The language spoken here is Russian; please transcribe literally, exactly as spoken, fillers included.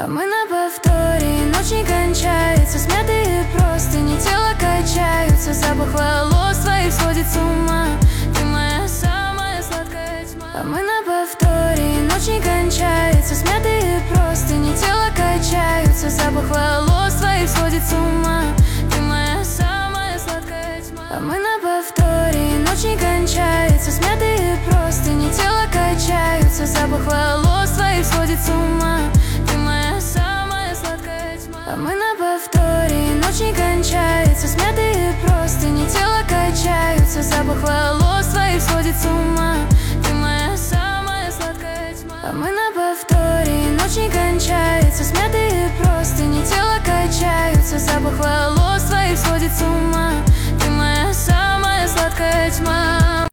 А мы на повторе, ночь не кончается. Смятые простыни, тело качаются. Запах волос твоих сводит с ума. Ты моя самая сладкая тьма. А мы на повторе, ночь не кончается. Смятые простыни, тело качаются. Запах волос твоих сводит с ума. Ты моя самая сладкая тьма. А мы на повторе, ночь не кончается. Смятые простыни, тело качаются. Запах волос твоих сводит с ума. Ты моя самая сладкая тьма. А мы на повторе, ночь не кончается. Смятые простыни, тело качаются. Запах волос твоих сводит с ума.